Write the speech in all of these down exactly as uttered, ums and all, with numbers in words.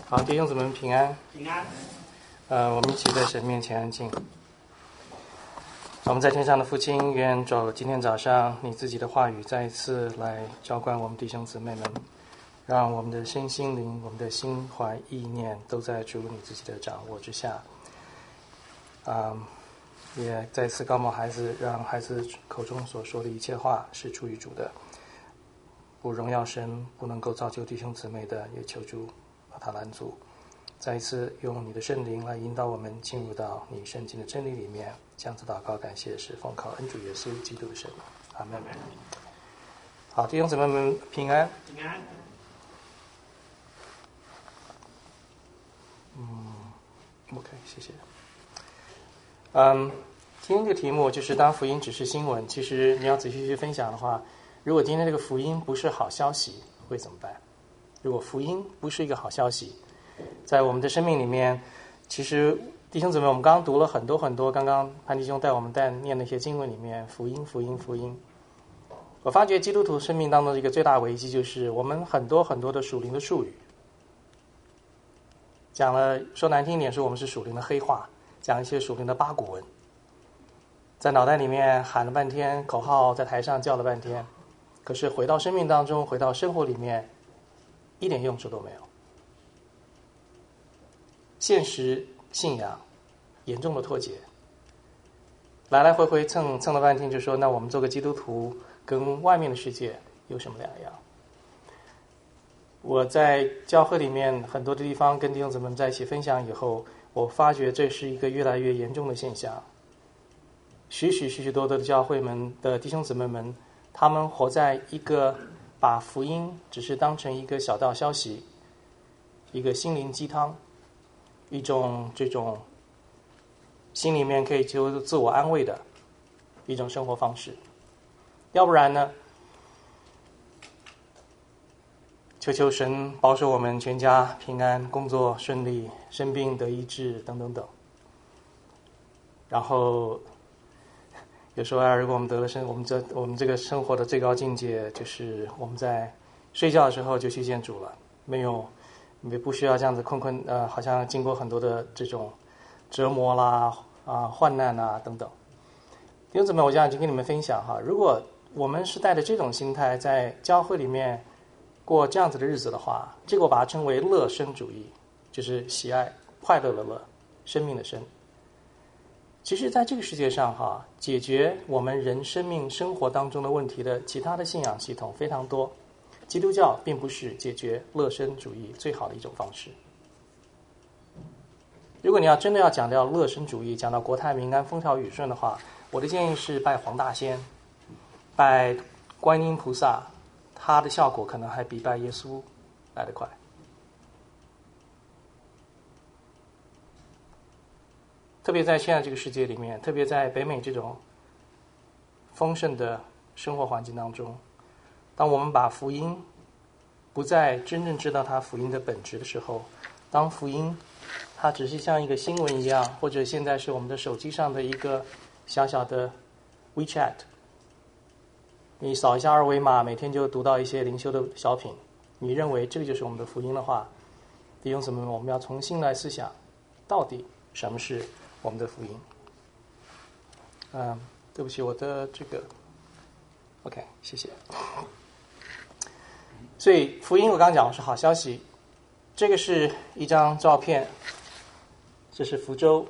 好，弟兄姊妹们平安。 平安。 呃，我们一起在神面前安静。我们在天上的父亲，愿主今天早上你自己的话语再一次来浇灌我们弟兄姊妹们，让我们的身心灵、我们的心怀意念都在主你自己的掌握之下。啊、嗯，也再次告诉孩子，让孩子口中所说的一切话是出于主的，不荣耀神，不能够造就弟兄姊妹的，也求主把他拦阻。再一次用你的圣灵来引导我们进入到你圣经的真理里面，这样子祷告感谢是奉靠恩主耶稣基督的圣名，阿们。好，弟兄姊妹们平安。 平安。 嗯 ，OK， 谢谢。嗯，今天这个题目就是当福音只是新闻，其实你要仔细去分享的话，如果今天这个福音不是好消息，会怎么办？如果福音不是一个好消息，在我们的生命里面，其实弟兄姊妹，我们刚刚读了很多很多，刚刚潘弟兄带我们带念的一些经文里面，福音福音福音。我发觉基督徒生命当中的一个最大危机，就是我们很多很多的属灵的术语，讲了说难听一点，说我们是属灵的黑话，讲一些属灵的八股文，在脑袋里面喊了半天口号，在台上叫了半天，可是回到生命当中，回到生活里面，一点用处都没有。现实信仰严重的脱节，来来回回蹭蹭了半天，就说那我们做个基督徒跟外面的世界有什么两样？我在教会里面很多的地方跟弟兄姊妹们在一起分享以后，我发觉这是一个越来越严重的现象。许许许许多多的教会们的弟兄姊妹们，他们活在一个把福音只是当成一个小道消息，一个心灵鸡汤，一种这种心里面可以就自我安慰的一种生活方式。要不然呢，求求神保守我们全家平安，工作顺利，生病得医治等等等。然后有时候啊，如果我们得了生，我们这我们这个生活的最高境界，就是我们在睡觉的时候就去见主了，没有也不需要这样子困困呃，好像经过很多的这种折磨啦啊、患难啊等等。弟兄姊妹，我想就跟你们分享哈，如果我们是带着这种心态在教会里面过这样子的日子的话，这个我把它称为乐生主义，就是喜爱快乐的乐，生命的生。其实在这个世界上哈，解决我们人生命生活当中的问题的其他的信仰系统非常多，基督教并不是解决乐生主义最好的一种方式。如果你要真的要讲到乐生主义，讲到国泰民安风调雨顺的话，我的建议是拜黄大仙，拜观音菩萨，它的效果可能还比拜耶稣来得快。特别在现在这个世界里面，特别在北美这种丰盛的生活环境当中，当我们把福音不再真正知道它福音的本质的时候，当福音它只是像一个新闻一样，或者现在是我们的手机上的一个小小的 WeChat， 你扫一下二维码，每天就读到一些灵修的小品，你认为这个就是我们的福音的话，弟兄姊妹们，我们要重新来思想，到底什么是我们的福音。嗯，对不起，我的这个 OK， 谢谢。所以福音我刚刚讲的是好消息，这个是一张照片，这是福州，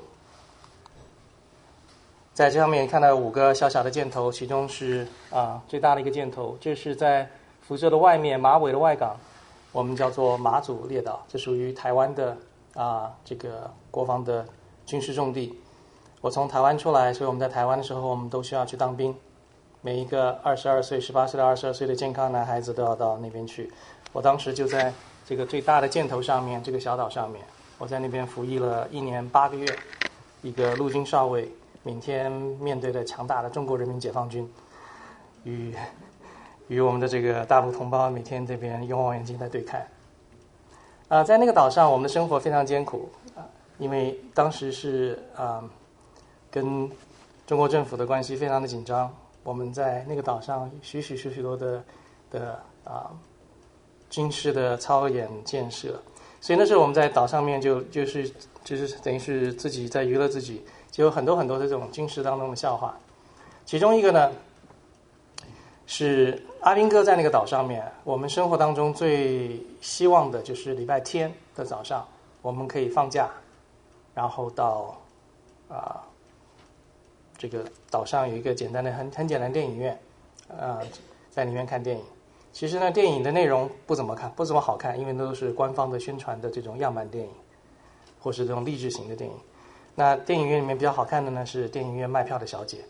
在这上面看到五个小小的箭头，其中是啊最大的一个箭头，这是在福州的外面马尾的外港，我们叫做马祖列岛，这属于台湾的啊这个国防的军事重地。我从台湾出来，所以我们在台湾的时候，我们都需要去当兵。每一个二十二岁、十八岁到二十二岁的健康男孩子都要到那边去。我当时就在这个最大的箭头上面，这个小岛上面，我在那边服役了一年八个月，一个陆军少尉，每天面对着强大的中国人民解放军，与与我们的这个大陆同胞每天这边用望远镜在对看。啊、呃，在那个岛上，我们的生活非常艰苦啊、呃，因为当时是啊、呃、跟中国政府的关系非常的紧张。我们在那个岛上许许许许多的的啊、呃、军事的操演建设， 所以那时候我们在岛上面就就是就是等于是自己在娱乐自己，就有很多很多的这种军事当中的笑话。其中一个呢，是阿兵哥在那个岛上面，我们生活当中最希望的就是礼拜天的早上，我们可以放假，然后到啊、呃、这个岛上有一个简单的很很简单的电影院，啊、呃，在里面看电影。其实呢，电影的内容不怎么看，不怎么好看，因为都是官方的宣传的这种样板电影，或是这种励志型的电影。那电影院里面比较好看的呢，是电影院卖票的小姐。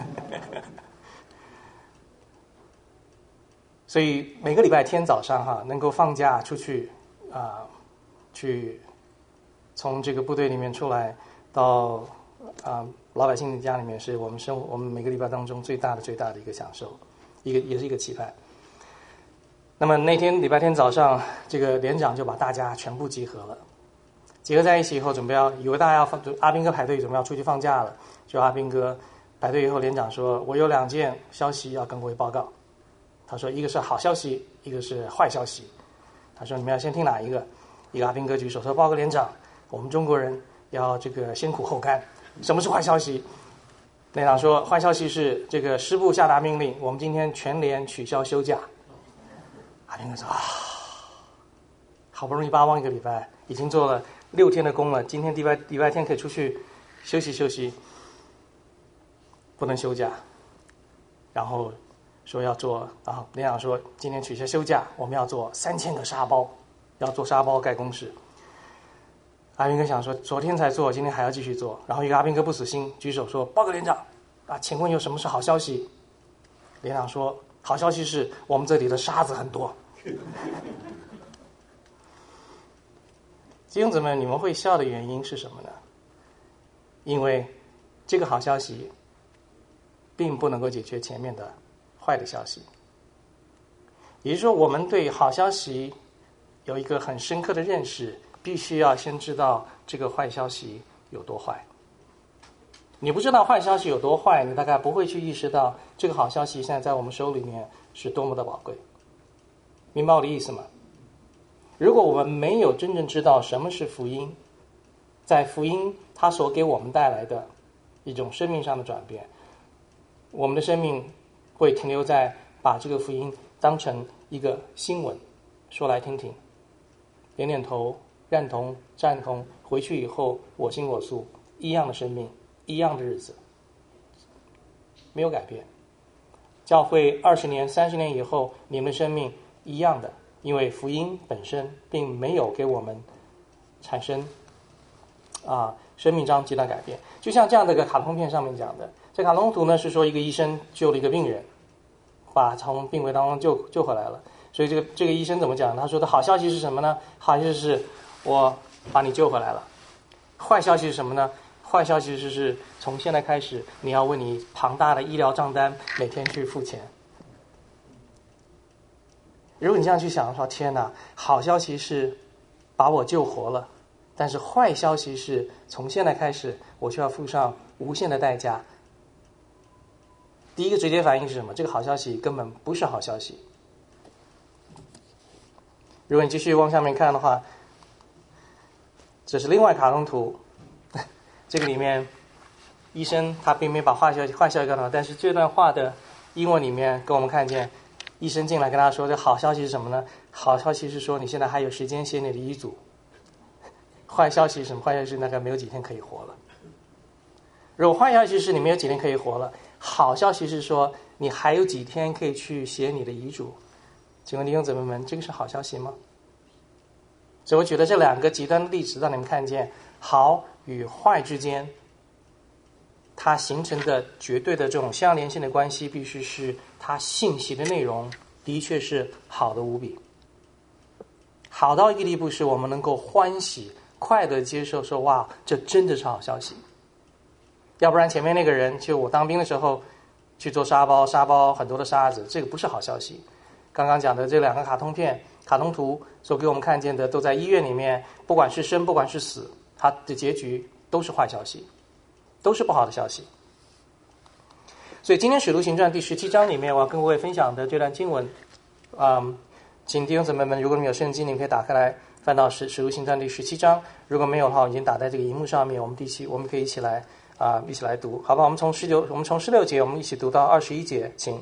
所以每个礼拜天早上哈，能够放假出去啊、呃，去从这个部队里面出来到啊、呃、老百姓的家里面，是我们生活我们每个礼拜当中最大的最大的一个享受，一个也是一个期盼。那么那天礼拜天早上，这个连长就把大家全部集合了，集合在一起以后，准备要以为大家要放阿兵哥排队，准备要出去放假了。就阿兵哥排队以后，连长说：“我有两件消息要跟各位报告。”他说：“一个是好消息，一个是坏消息。”他说：“你们要先听哪一个？”一个阿兵哥举手说：“报告连长，我们中国人要这个先苦后甘。什么是坏消息？”连长说：“坏消息是这个师部下达命令，我们今天全连取消休假。”阿兵哥说：“啊，好不容易巴望一个礼拜，已经做了六天的工了，今天礼拜礼拜天可以出去休息休息，不能休假。”然后说要做啊，连长说今天取消休假，我们要做三千个沙包，要做沙包盖公事。阿兵哥想说，昨天才做，今天还要继续做。然后一个阿兵哥不死心，举手说：“报告连长啊，请问有什么是好消息？”连长说：“好消息是我们这里的沙子很多。”弟兄姊妹，你们会笑的原因是什么呢？因为这个好消息并不能够解决前面的坏的消息。也就是说，我们对好消息有一个很深刻的认识，必须要先知道这个坏消息有多坏。你不知道坏消息有多坏，你大概不会去意识到这个好消息现在在我们手里面是多么的宝贵。明白我的意思吗？如果我们没有真正知道什么是福音，在福音它所给我们带来的一种生命上的转变，我们的生命会停留在把这个福音当成一个新闻说来听听，点点头，认同赞同，回去以后我行我素，一样的生命，一样的日子，没有改变。教会二十年三十年以后，你们的生命一样的，因为福音本身并没有给我们产生啊生命上极大改变。就像这样的一个卡通片上面讲的，这卡通图呢是说一个医生救了一个病人，把从病危当中救救回来了。所以这个这个医生怎么讲？他说的好消息是什么呢？好消息是我把你救回来了。坏消息是什么呢？坏消息是是从现在开始，你要为你庞大的医疗账单每天去付钱。如果你这样去想的话，天哪！好消息是把我救活了，但是坏消息是从现在开始，我就要付上无限的代价。第一个直接反应是什么？这个好消息根本不是好消息。如果你继续往下面看的话，这是另外卡通图。这个里面，医生他并没有把坏消息坏消息告诉他，但是这段话的英文里面给我们看见，医生进来跟他说，这好消息是什么呢？好消息是说你现在还有时间写你的遗嘱。坏消息是什么？坏消息是大概没有几天可以活了。如果坏消息是你没有几天可以活了，好消息是说你还有几天可以去写你的遗嘱。请问弟兄姊妹们，这个是好消息吗？所以我举的这两个极端的例子，让你们看见好与坏之间它形成的绝对的这种相连性的关系，必须是它信息的内容的确是好的无比，好到一个地步是我们能够欢喜快乐接受，说哇，这真的是好消息。要不然前面那个人，就我当兵的时候去做沙包，沙包很多的沙子，这个不是好消息。刚刚讲的这两个卡通片卡通图所给我们看见的，都在医院里面，不管是生不管是死，它的结局都是坏消息，都是不好的消息。所以今天使徒行传第十七章里面，我要跟各位分享的这段经文，嗯，请弟兄姊妹们，如果你们有圣经，你们可以打开来翻到使使徒行传第十七章。如果没有的话，我已经打在这个荧幕上面，我们第七我们可以一起来啊、呃、一起来读，好吧？我们从十九我们从十六节我们一起读到二十一节，请。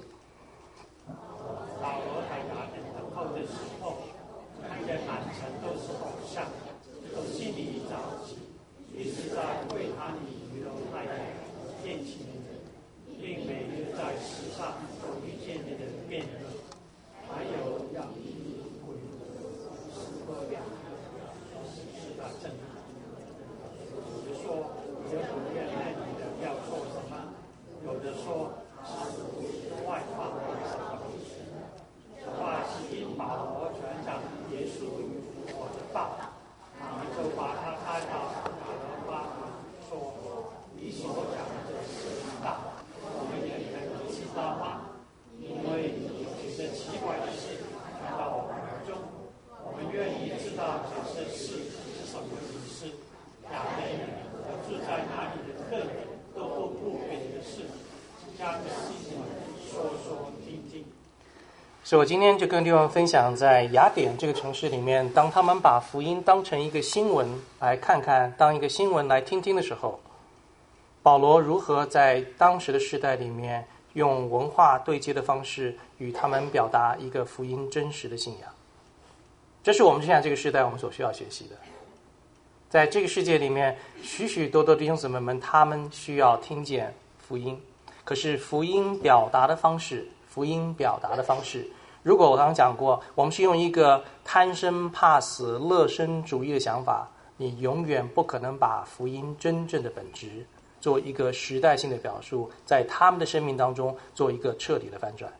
所以我今天就跟弟兄分享，在雅典这个城市里面，当他们把福音当成一个新闻来看看，当一个新闻来听听的时候，保罗如何在当时的时代里面用文化对接的方式与他们表达一个福音真实的信仰。这是我们现在这个时代我们所需要学习的。在这个世界里面，许许多多弟兄姊妹们，他们需要听见福音，可是福音表达的方式福音表达的方式，如果我刚刚讲过，我们是用一个贪生怕死乐身主义的想法，你永远不可能把福音真正的本质做一个时代性的表述，在他们的生命当中做一个彻底的翻转。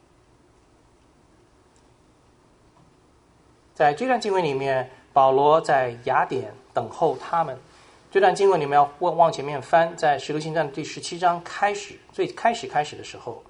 在这段经文里面，保罗在雅典等候他们。这段经文你们要往前面翻，在使徒行传第十七章开始，最开始开始的时候，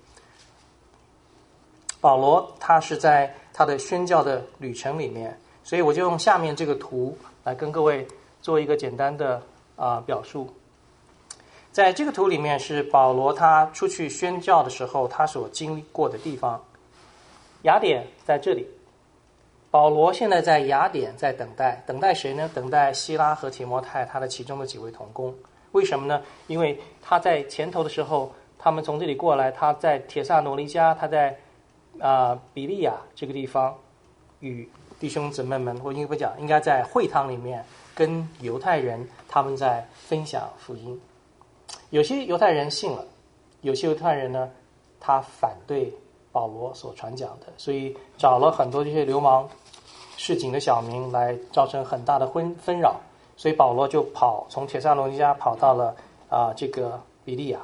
保罗他是在他的宣教的旅程里面，所以我就用下面这个图来跟各位做一个简单的啊、呃、表述。在这个图里面是保罗他出去宣教的时候他所经历过的地方。雅典在这里，保罗现在在雅典在等待，等待谁呢？等待希拉和提摩太他的其中的几位同工。为什么呢？因为他在前头的时候，他们从这里过来，他在帖撒罗尼迦，他在啊、呃、比利亚这个地方与弟兄姊妹们，我应该不讲，应该在会堂里面跟犹太人他们在分享福音。有些犹太人信了，有些犹太人呢，他反对保罗所传讲的，所以找了很多这些流氓市井的小民来造成很大的纷纷扰，所以保罗就跑从帖撒罗尼迦跑到了啊、呃、这个比利亚。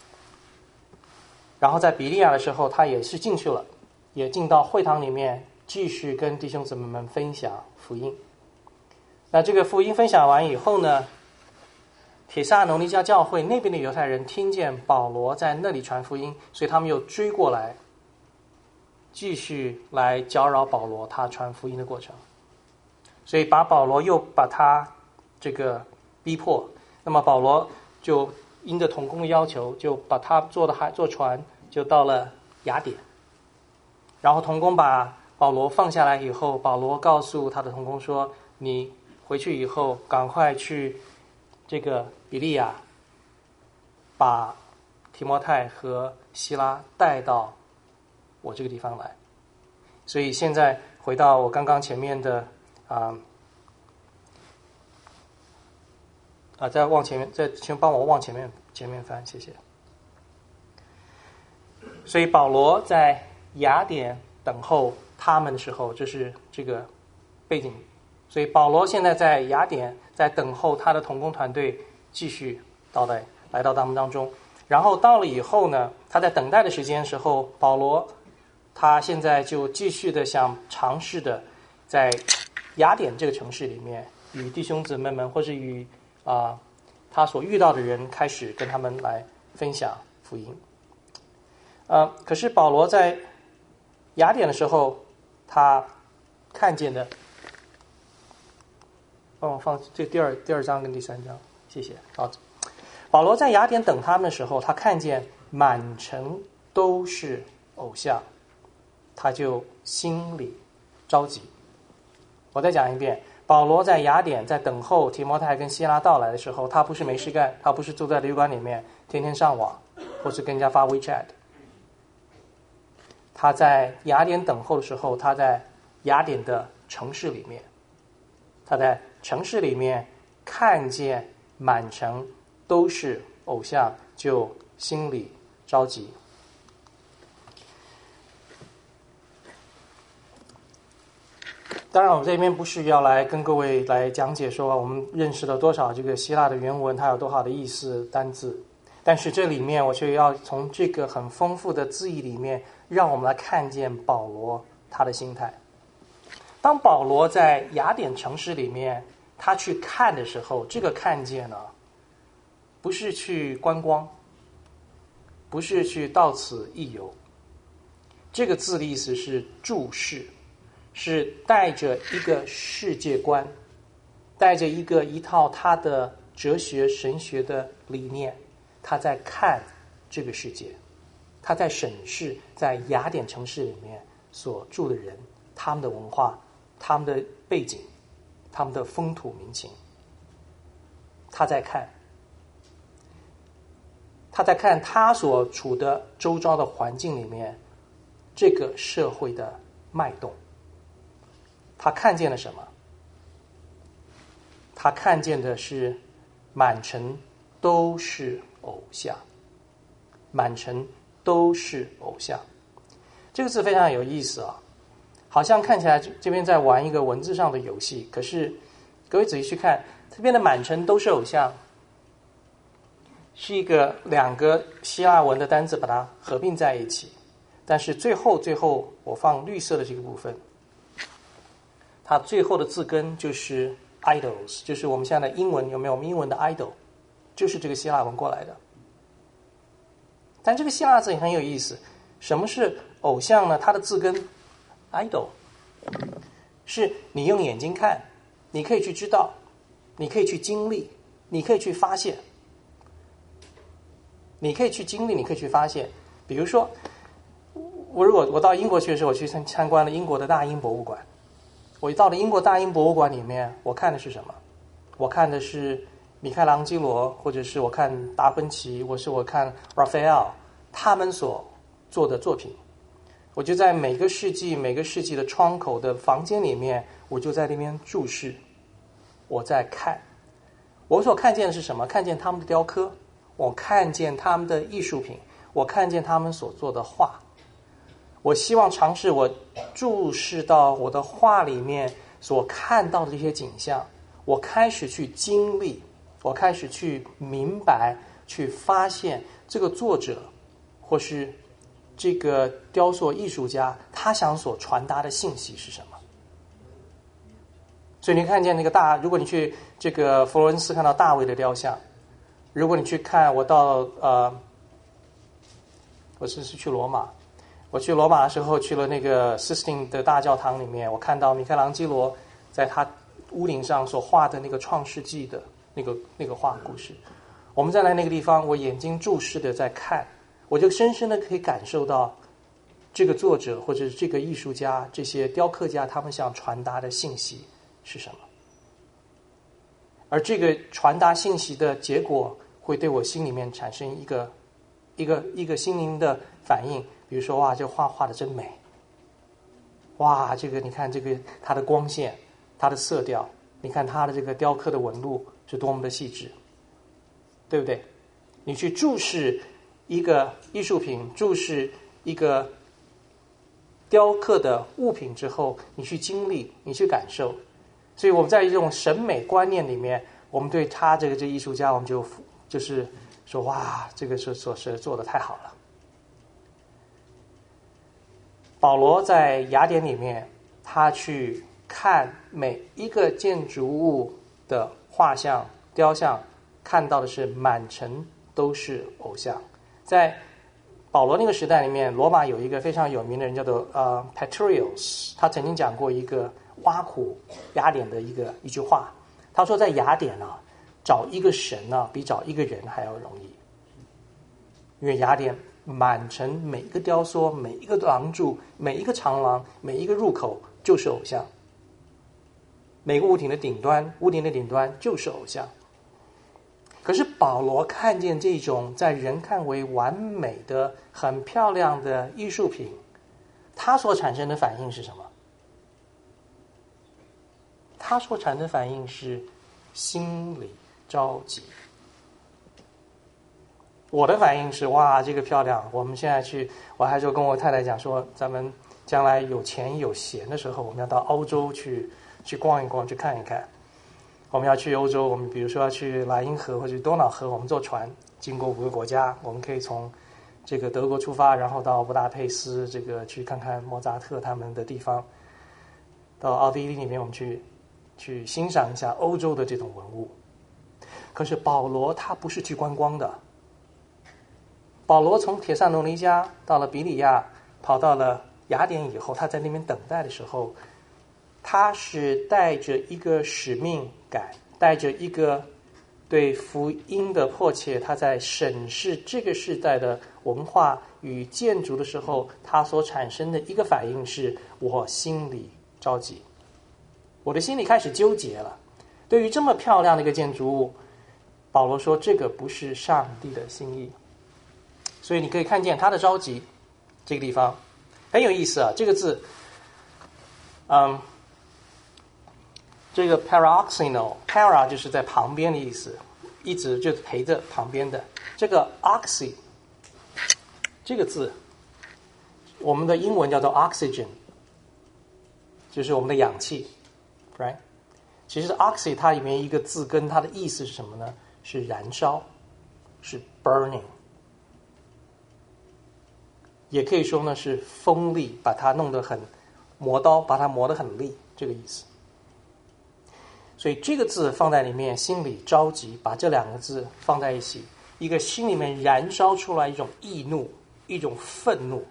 然后在比利亚的时候，他也是进去了，也进到会堂里面，继续跟弟兄姊妹们分享福音。那这个福音分享完以后呢，帖撒罗尼迦教会那边的犹太人听见保罗在那里传福音，所以他们又追过来，继续来搅扰保罗他传福音的过程，所以把保罗又把他这个逼迫。那么保罗就因着同工的要求，就把他坐的海坐船就到了雅典。然后同工把保罗放下来以后，保罗告诉他的同工说，你回去以后赶快去这个比利亚，把提摩太和希拉带到我这个地方来。所以现在回到我刚刚前面的啊啊，再往前面，再请帮我往前面前面翻，谢谢。所以保罗在雅典等候他们的时候，这是这个背景。所以保罗现在在雅典，在等候他的同工团队继续到来来到他们当中。然后到了以后呢，他在等待的时间时候，保罗他现在就继续的想尝试的在雅典这个城市里面，与弟兄姊妹们或是与啊、呃、他所遇到的人开始跟他们来分享福音。呃，可是保罗在雅典的时候，他看见的，帮我放这第二第二章跟第三章，谢谢。好，保罗在雅典等他们的时候，他看见满城都是偶像，他就心里着急。我再讲一遍， 保罗在雅典在等候提摩太跟希拉到来的时候，他不是没事干，他不是住在旅馆里面天天上网，或是跟人家发 WeChat。他在雅典等候的时候，他在雅典的城市里面，他在城市里面看见满城都是偶像，就心里着急。当然我这边不是要来跟各位来讲解说我们认识了多少这个希腊的原文，它有多少的意思单字，但是这里面我却要从这个很丰富的字义里面，让我们来看见保罗他的心态。当保罗在雅典城市里面他去看的时候，这个看见呢，不是去观光，不是去到此一游，这个字的意思是注视，是带着一个世界观，带着一个一套他的哲学神学的理念，他在看这个世界，他在审视在雅典城市里面所住的人，他们的文化，他们的背景，他们的风土民情，他在看他在看他所处的周遭的环境里面这个社会的脉动。他看见了什么？他看见的是满城都是偶像，满城都是偶像。这个字非常有意思啊，好像看起来这边在玩一个文字上的游戏，可是各位仔细去看，这边的满城都是偶像，是一个两个希腊文的单字把它合并在一起，但是最后最后我放绿色的这个部分，它最后的字根就是 idols， 就是我们现在的英文有没有？我们英文的 idol 就是这个希腊文过来的。但这个希腊字也很有意思，什么是偶像呢？它的字根 idol 是你用眼睛看，你可以去知道，你可以去经历，你可以去发现，你可以去经历，你可以去发现。比如说我如果我到英国去的时候，我去参参观了英国的大英博物馆，我到了英国大英博物馆里面，我看的是什么？我看的是米开朗基罗，或者是我看达芬奇，或是我看 Raphael 他们所做的作品。我就在每个世纪每个世纪的窗口的房间里面，我就在那边注视，我在看。我所看见的是什么？看见他们的雕刻，我看见他们的艺术品，我看见他们所做的画。我希望尝试我注视到我的画里面所看到的这些景象，我开始去经历，我开始去明白，去发现这个作者或是这个雕塑艺术家他想所传达的信息是什么。所以你看见那个大，如果你去这个佛罗伦斯看到大卫的雕像，如果你去看，我到呃，我是是去罗马，我去罗马的时候去了那个 Sistine 的大教堂里面，我看到米开朗基罗在他屋顶上所画的那个创世纪的那个那个画故事。我们在那个地方，我眼睛注视的在看，我就深深的可以感受到这个作者或者是这个艺术家、这些雕刻家他们想传达的信息是什么。而这个传达信息的结果会对我心里面产生一个一个一个心灵的反应，比如说哇，这画画的真美，哇，这个你看这个它的光线，它的色调，你看它的这个雕刻的纹路是多么的细致，对不对？你去注视一个艺术品，注视一个雕刻的物品之后，你去经历，你去感受。所以我们在这种审美观念里面，我们对他这个这艺术家，我们就就是说哇，这个是所是做得太好了。保罗在雅典里面，他去看每一个建筑物的画像、雕像，看到的是满城都是偶像。在保罗那个时代里面，罗马有一个非常有名的人叫做呃 Petreius， 他曾经讲过一个挖苦雅典的一个一句话，他说在雅典啊，找一个神啊，比找一个人还要容易，因为雅典满城每一个雕塑、每一个廊柱、每一个长廊、每一个入口就是偶像。 每个屋顶的顶端，屋顶的顶端就是偶像。可是保罗看见这种在人看为完美的、很漂亮的艺术品，他所产生的反应是什么？他所产生的反应是心里着急。我的反应是哇，这个漂亮！我们现在去，我还说跟我太太讲说，咱们将来有钱有闲的时候，我们要到欧洲去去逛一逛，去看一看。我们要去欧洲，我们比如说要去莱茵河或者多瑙河，我们坐船经过五个国家，我们可以从这个德国出发，然后到布达佩斯，这个去看看莫扎特他们的地方。到奥地利里面，我们去去欣赏一下欧洲的这种文物。可是保罗他不是去观光的。保罗从帖撒罗尼迦到了比里亚，跑到了雅典以后，他在那边等待的时候，他是带着一个使命感，带着一个对福音的迫切，他在审视这个时代的文化与建筑的时候，他所产生的一个反应是：我心里着急，我的心里开始纠结了。对于这么漂亮的一个建筑物，保罗说这个不是上帝的心意。所以你可以看见他的着急，这个地方很有意思啊。这个字，嗯，这个 paroxysmal，para 就是在旁边的意思，一直就是陪着旁边的。这个 oxy 这个字，我们的英文叫做 oxygen， 就是我们的氧气 ，right？ 其实 oxy 它里面一个字根，它的意思是什么呢？是燃烧，是 burning。也可以说呢是锋利，把它弄得很磨刀，把它磨得很利，这个意思。所以这个字放在里面，心里着急，把这两个字放在一起，一个心里面燃烧出来一种易怒，一种愤怒，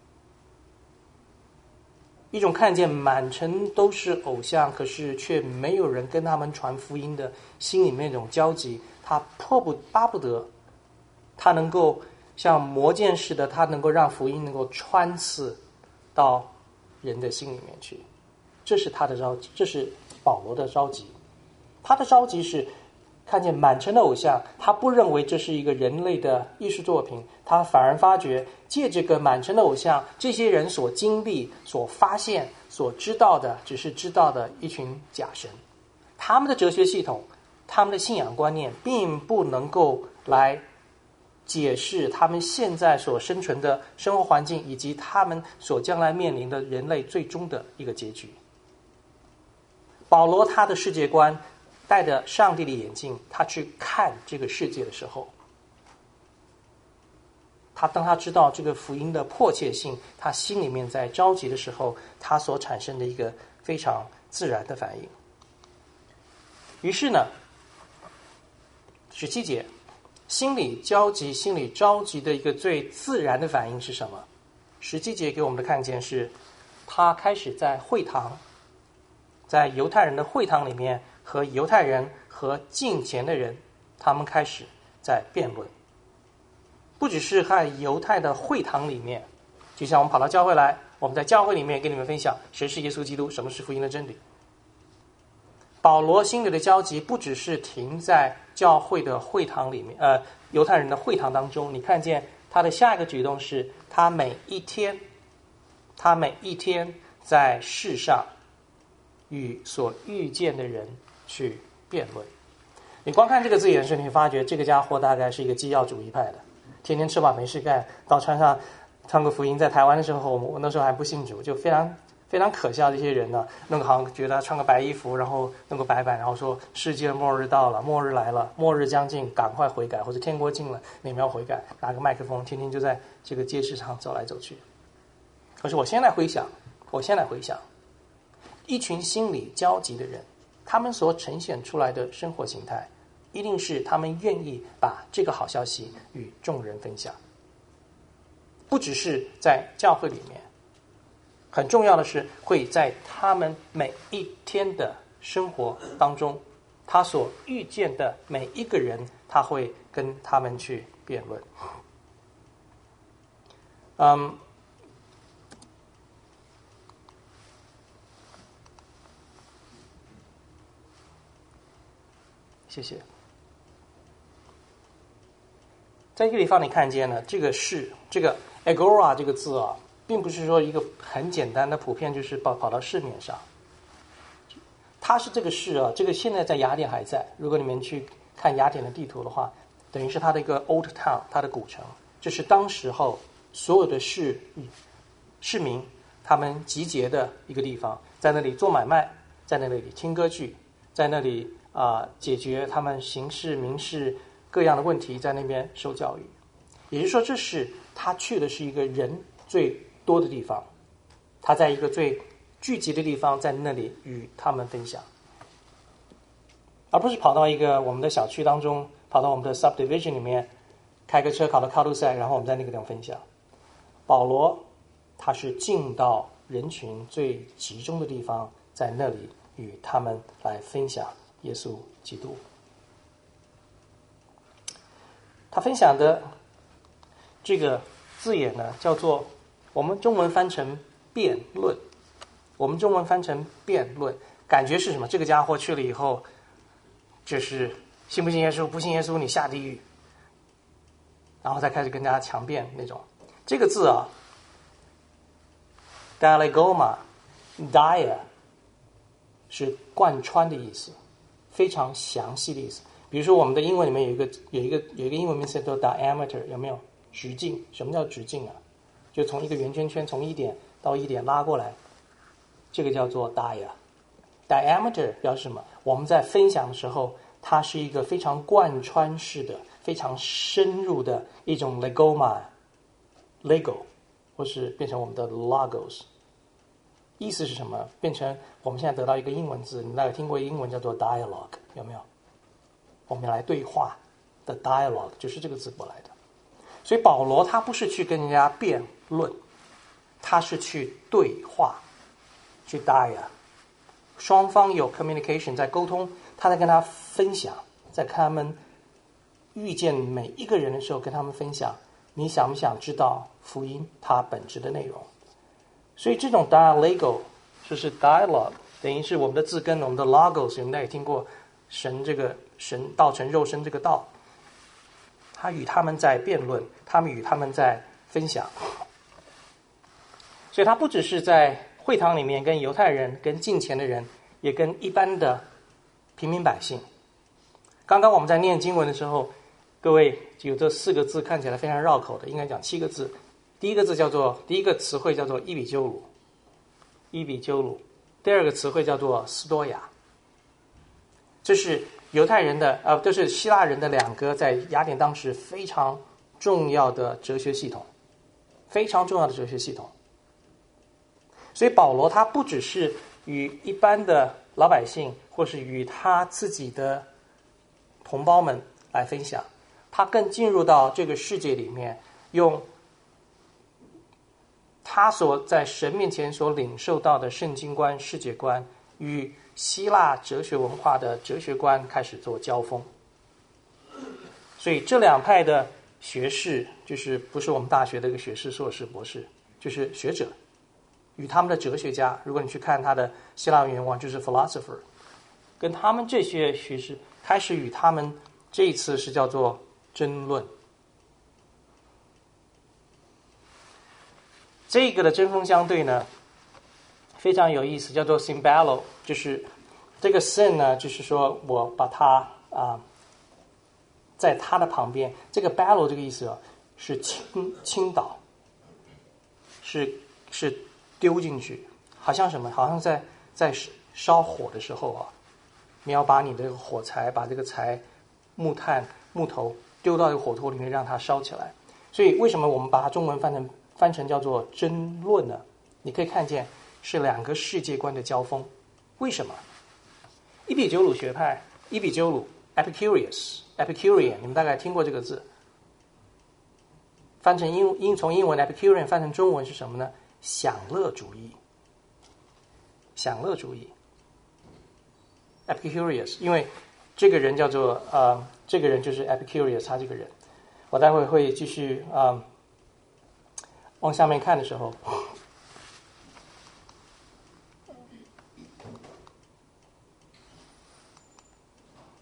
一种看见满城都是偶像，可是却没有人跟他们传福音的心里面那种焦急，他迫不巴不得，他能够像魔剑似的，他能够让福音能够穿刺到人的心里面去，这是他的着急，这是保罗的着急。他的着急是看见满城的偶像，他不认为这是一个人类的艺术作品，他反而发觉借这个满城的偶像，这些人所经历、所发现、所知道的，只是知道的一群假神。他们的哲学系统、他们的信仰观念，并不能够来解释他们现在所生存的生活环境，以及他们所将来面临的人类最终的一个结局。保罗他的世界观带着上帝的眼镜，他去看这个世界的时候，他当他知道这个福音的迫切性，他心里面在着急的时候，他所产生的一个非常自然的反应。于是呢，十七节，心里焦急、心里着急的一个最自然的反应是什么？十七节给我们的看见是，他开始在会堂，在犹太人的会堂里面，和犹太人和敬虔的人，他们开始在辩论。不只是在犹太的会堂里面，就像我们跑到教会来，我们在教会里面跟你们分享谁是耶稣基督，什么是福音的真理。保罗心里的焦急不只是停在教会的会堂里面，呃，犹太人的会堂当中。你看见他的下一个举动是，他每一天，他每一天在世上与所遇见的人去辩论。你光看这个字眼时，你会发觉这个家伙大概是一个基要主义派的，天天吃饱没事干，到船上传个福音。在台湾的时候，我那时候还不信主，就非常非常可笑。这些人呢，弄个好像觉得穿个白衣服，然后弄个白板，然后说世界的末日到了，末日来了，末日将近，赶快悔改，或者天国近了，你们要悔改，拿个麦克风，天天就在这个街市上走来走去。可是我现在回想，我现在回想，一群心里焦急的人，他们所呈现出来的生活形态，一定是他们愿意把这个好消息与众人分享。不只是在教会里面，很重要的是会在他们每一天的生活当中，他所遇见的每一个人，他会跟他们去辩论。嗯， 谢谢。在这个地方你看见呢，这个市，这个 agora 这个字啊，并不是说一个很简单的普遍，就是跑跑到市面上。它是这个市啊，这个现在在雅典还在。如果你们去看雅典的地图的话，等于是它的一个 old town， 它的古城，这是当时候所有的市市民他们集结的一个地方，在那里做买卖，在那里听歌剧，在那里啊、呃、解决他们刑事民事各样的问题，在那边受教育。也就是说，这是他去的是一个人最多的地方，他在一个最聚集的地方，在那里与他们分享，而不是跑到一个我们的小区当中，跑到我们的 subdivision 里面，开个车考到卡路塞，然后我们在那个地方分享。保罗他是进到人群最集中的地方，在那里与他们来分享耶稣基督。他分享的这个字眼呢，叫做我们中文翻成辩论。我们中文翻成辩论，感觉是什么？这个家伙去了以后，就是信不信耶稣，不信耶稣你下地狱，然后再开始跟大家强辩那种。这个字啊 dialegoma dia 是贯穿的意思，非常详细的意思。比如说我们的英文里面有一个有一个有一个英文名词叫 diameter， 有没有？直径。什么叫直径啊？就从一个圆圈圈从一点到一点拉过来，这个叫做 dia。 diameter 表示什么？我们在分享的时候，它是一个非常贯穿式的非常深入的一种 legoma lego， 或是变成我们的 logos。 意思是什么？变成我们现在得到一个英文字，你大概听过英文叫做 dialogue， 有没有？我们来对话的 dialogue 就是这个字过来的。所以保罗他不是去跟人家辩论，他是去对话，去 dia， 双方有 communication 在沟通，他在跟他分享，在跟他们遇见每一个人的时候跟他们分享，你想不想知道福音它本质的内容？所以这种 dialogue 就是 dialogue， 等于是我们的字根，我们的 logos， 你们大家也听过神这个神道成肉身这个道，他与他们在辩论，他们与他们在分享。所以他不只是在会堂里面跟犹太人跟敬虔的人，也跟一般的平民百姓。刚刚我们在念经文的时候，各位有这四个字看起来非常绕口的，应该讲七个字。第一个字叫做第一个词汇叫做伊比鸠鲁，伊比鸠鲁。第二个词汇叫做斯多亚，这是犹太人的呃，这是希腊人的两个在雅典当时非常重要的哲学系统，非常重要的哲学系统。所以保罗他不只是与一般的老百姓，或是与他自己的同胞们来分享，他更进入到这个世界里面，用他所在神面前所领受到的圣经观、世界观，与希腊哲学文化的哲学观开始做交锋。所以这两派的学士，就是不是我们大学的一个学士、硕士、博士，就是学者，与他们的哲学家，如果你去看他的希腊原文，就是 philosopher， 跟他们这些学士开始与他们这一次是叫做争论。这个的针锋相对呢，非常有意思，叫做 symbalo， 就是这个 sin 呢，就是说我把它啊、呃，在他的旁边，这个 ballo 这个意思啊，是倾倾倒，是是丢进去，好像什么？好像在在烧火的时候啊，你要把你的火柴，把这个柴、木炭、木头丢到这个火头里面，让它烧起来。所以为什么我们把它中文翻成翻成叫做争论呢？你可以看见是两个世界观的交锋。为什么？伊比鸠鲁学派，伊比鸠鲁 Epicurus Epicurean， 你们大概听过这个字。翻成英英从英文 Epicurean 翻成中文是什么呢？享乐主义。享乐主义 Epicurus， 因为这个人叫做呃，这个人就是 Epicurus， 他这个人，我待会会继续啊、呃、往下面看的时候。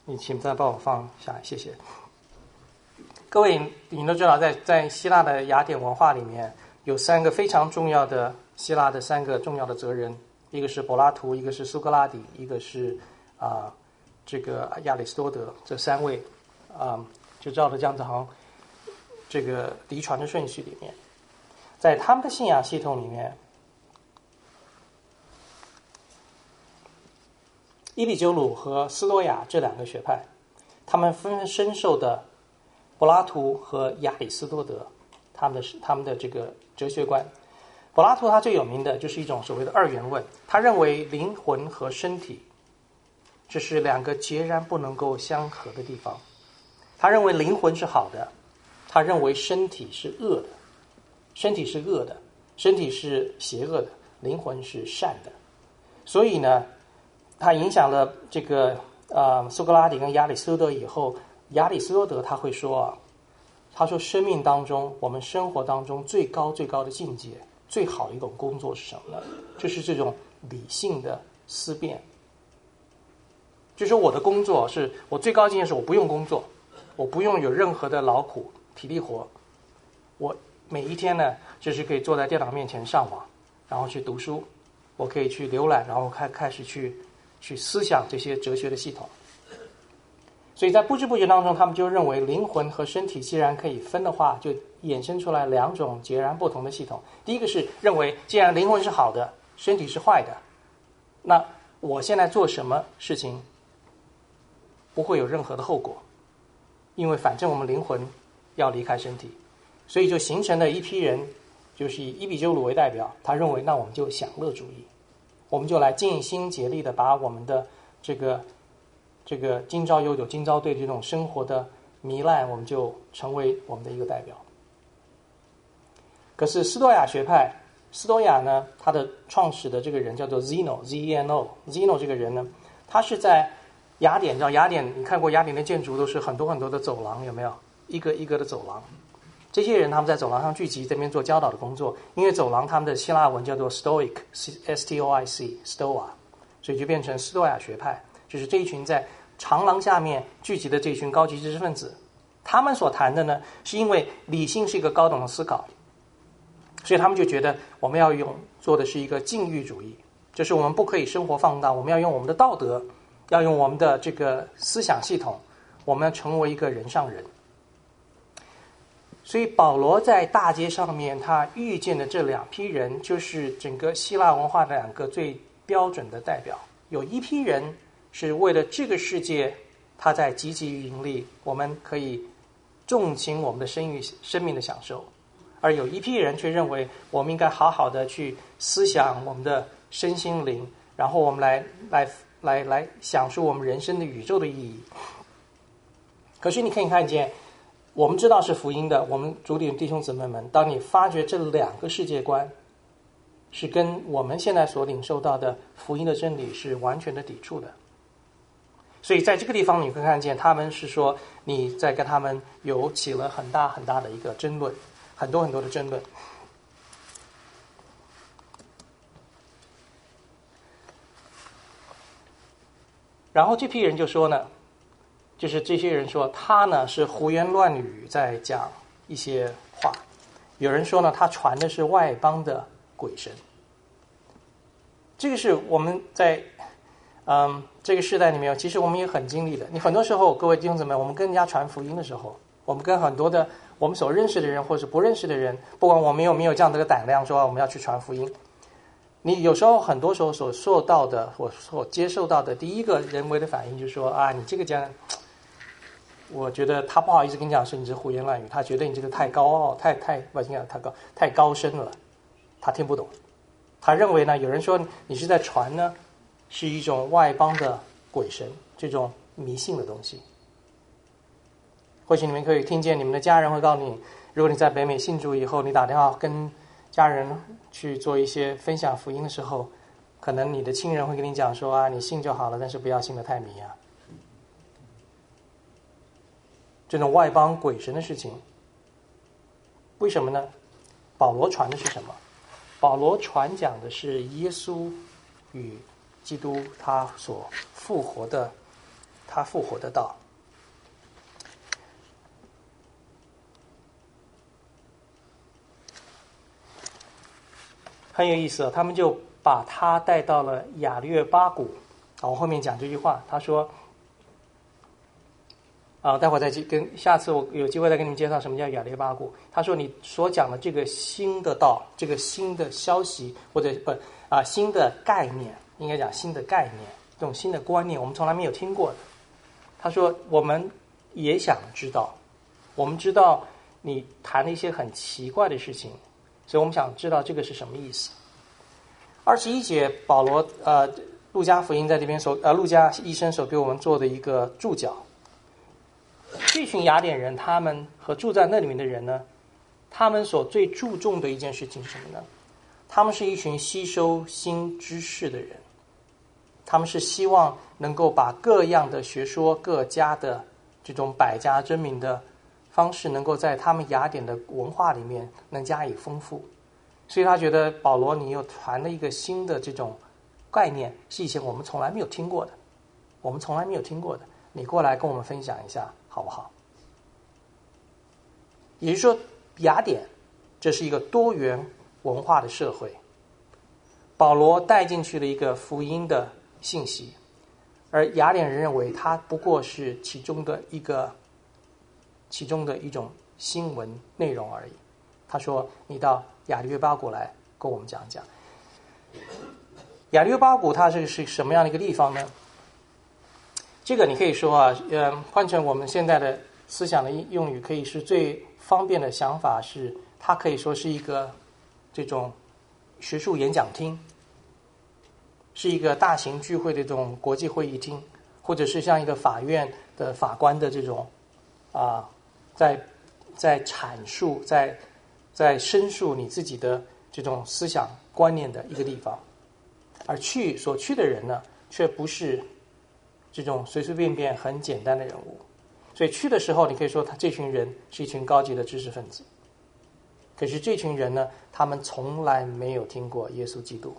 你请再帮我放下来，谢谢。各位，你都知道在，在在希腊的雅典文化里面，有三个非常重要的希腊的三个重要的哲人，一个是柏拉图，一个是苏格拉底，一个是啊、呃、这个亚里士多德。这三位啊、呃，就照着这样子好像这个嫡传的顺序里面，在他们的信仰系统里面，伊比鸠鲁和斯多亚这两个学派，他们纷纷深受的柏拉图和亚里士多德他们的他们的这个哲学观。柏拉图他最有名的就是一种所谓的二元论，他认为灵魂和身体这是两个截然不能够相合的地方。他认为灵魂是好的，他认为身体是恶的，身体是恶的，身体是邪恶的，灵魂是善的。所以呢，他影响了这个呃苏格拉底跟亚里士多德以后，亚里士多德他会说啊，他说生命当中，我们生活当中最高最高的境界，最好的一种工作是什么呢？就是这种理性的思辨。就是我的工作是我最高境界是我不用工作，我不用有任何的劳苦体力活，我每一天呢，就是可以坐在电脑面前上网，然后去读书，我可以去浏览，然后开开始去去思想这些哲学的系统。所以在不知不觉当中，他们就认为灵魂和身体既然可以分的话，就衍生出来两种截然不同的系统。第一个是认为，既然灵魂是好的，身体是坏的，那我现在做什么事情不会有任何的后果，因为反正我们灵魂要离开身体，所以就形成了一批人，就是以伊比鸠鲁为代表，他认为那我们就享乐主义，我们就来尽心竭力的把我们的这个这个今朝有酒今朝醉这种生活的糜烂，我们就成为我们的一个代表。可是斯多亚学派，斯多亚呢，他的创始的这个人叫做 Zeno Z E N O Zeno 这个人呢，他是在雅典，你知道雅典，你看过雅典的建筑都是很多很多的走廊，有没有？一个一个的走廊，这些人他们在走廊上聚集，这边做教导的工作。因为走廊他们的希腊文叫做 Stoic S T O I C Stoa， 所以就变成斯多亚学派，就是这一群在长廊下面聚集的这群高级知识分子。他们所谈的呢，是因为理性是一个高等的思考，所以他们就觉得我们要用做的是一个禁欲主义，就是我们不可以生活放荡，我们要用我们的道德，要用我们的这个思想系统，我们要成为一个人上人。所以保罗在大街上面他遇见的这两批人，就是整个希腊文化的两个最标准的代表。有一批人是为了这个世界他在积极于盈利，我们可以纵情我们的生育生命的享受，而有一批人却认为我们应该好好的去思想我们的身心灵，然后我们来来来来享受我们人生的宇宙的意义。可是你可以看见，我们知道是福音的，我们主里的弟兄姊妹们，当你发觉这两个世界观是跟我们现在所领受到的福音的真理是完全的抵触的，所以在这个地方你会看见他们是说你在跟他们有起了很大很大的一个争论，很多很多的争论。然后这批人就说呢，就是这些人说他呢是胡言乱语在讲一些话，有人说呢他传的是外邦的鬼神。这个是我们在嗯这个时代里面，其实我们也很经历的。你很多时候各位弟兄姊妹，我们跟人家传福音的时候，我们跟很多的我们所认识的人或者不认识的人，不管我们有没有这样的一个胆量说我们要去传福音，你有时候很多时候所受到的或所接受到的第一个人为的反应就是说啊，你这个讲，我觉得他不好意思跟你讲说你这胡言乱语，他觉得你这个太高傲，太太不应该太高太高深了，他听不懂。他认为呢，有人说你是在传呢，是一种外邦的鬼神，这种迷信的东西。或许你们可以听见你们的家人会告诉你，如果你在北美信主以后，你打电话跟家人去做一些分享福音的时候，可能你的亲人会跟你讲说啊，你信就好了，但是不要信得太迷啊。这种外邦鬼神的事情，为什么呢？保罗传的是什么？保罗传讲的是耶稣与基督他所复活的他复活的道。很有意思啊，他们就把他带到了亚略巴谷。啊，我后面讲这句话，他说，啊，待会儿再跟下次我有机会再跟你们介绍什么叫亚略巴谷。他说你所讲的这个新的道，这个新的消息或者不啊新的概念，应该讲新的概念，这种新的观念，我们从来没有听过的。他说我们也想知道，我们知道你谈了一些很奇怪的事情，所以我们想知道这个是什么意思。二十一节，保罗呃。路加福音在这边所呃，路加医生所给我们做的一个注脚。这群雅典人，他们和住在那里面的人呢，他们所最注重的一件事情是什么呢？他们是一群吸收新知识的人，他们是希望能够把各样的学说、各家的这种百家争鸣的方式，能够在他们雅典的文化里面能加以丰富。所以他觉得保罗，你又传了一个新的这种概念，是以前我们从来没有听过的，我们从来没有听过的，你过来跟我们分享一下好不好？也就是说，雅典这是一个多元文化的社会，保罗带进去了一个福音的信息，而雅典人认为它不过是其中的一个其中的一种新闻内容而已。他说你到亚略巴谷来跟我们讲讲。亚略巴谷它是是什么样的一个地方呢？这个你可以说啊，呃，换成我们现在的思想的用语，可以是最方便的想法是，它可以说是一个这种学术演讲厅，是一个大型聚会的这种国际会议厅，或者是像一个法院的法官的这种啊，在在阐述、在在申述你自己的这种思想观念的一个地方。而去所去的人呢，却不是这种随随便便很简单的人物。所以去的时候，你可以说他这群人是一群高级的知识分子。可是这群人呢，他们从来没有听过耶稣基督。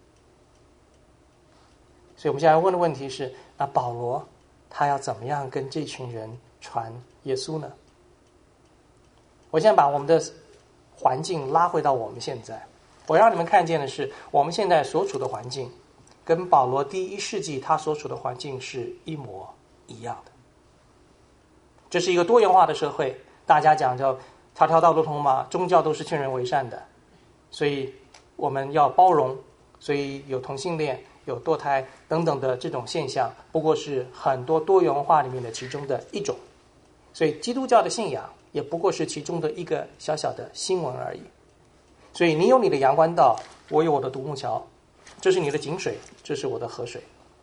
所以我们现在问的问题是，那保罗他要怎么样跟这群人传耶稣呢？我现在把我们的环境拉回到我们现在，我让你们看见的是，我们现在所处的环境跟保罗第一世纪他所处的环境是一模一样的。这是一个多元化的社会，大家讲叫条条道路通嘛，宗教都是劝人为善的，所以我们要包容，所以有同性恋、有堕胎等等的这种现象，不过是很多多元文化里面的其中的一种。所以基督教的信仰也不过是其中的一个小小的新闻而已。所以你有你的阳关道，我有我的独木桥，这是你的井水，这是我的河水。